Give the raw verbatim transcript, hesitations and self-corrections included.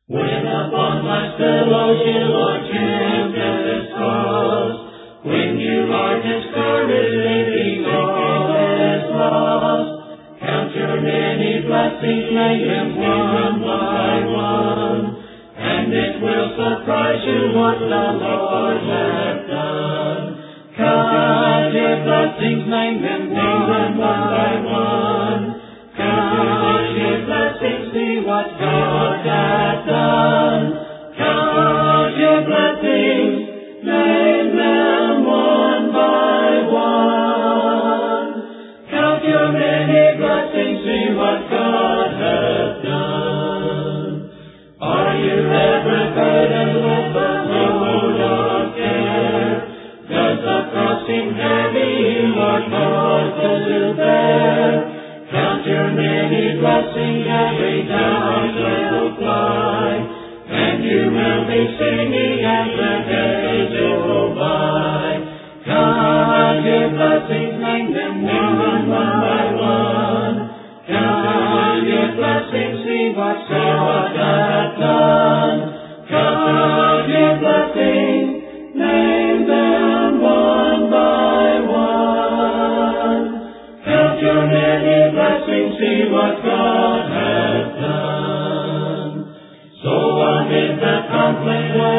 When upon life's billows you are tempest tossed, when you are discouraged, thinking all is lost, count your many blessings, name them one by one, and it will surprise you what the Lord hath done. Count your blessings, name them one by one. Count your blessings, see what God hath done. Count your blessings, name them one by one. Count your many blessings, see what God hath done. Are you ever burdened with the load of care? Does the cross seem heavy you are called to bear? Count your many blessings, every doubt will fly, and you will be singing as the days go by. Count your blessings, name them one by one. Count your blessings, see what God hath done. Count your blessings, name them one by one. Count your many blessings, see what God hath done. So amid the conflict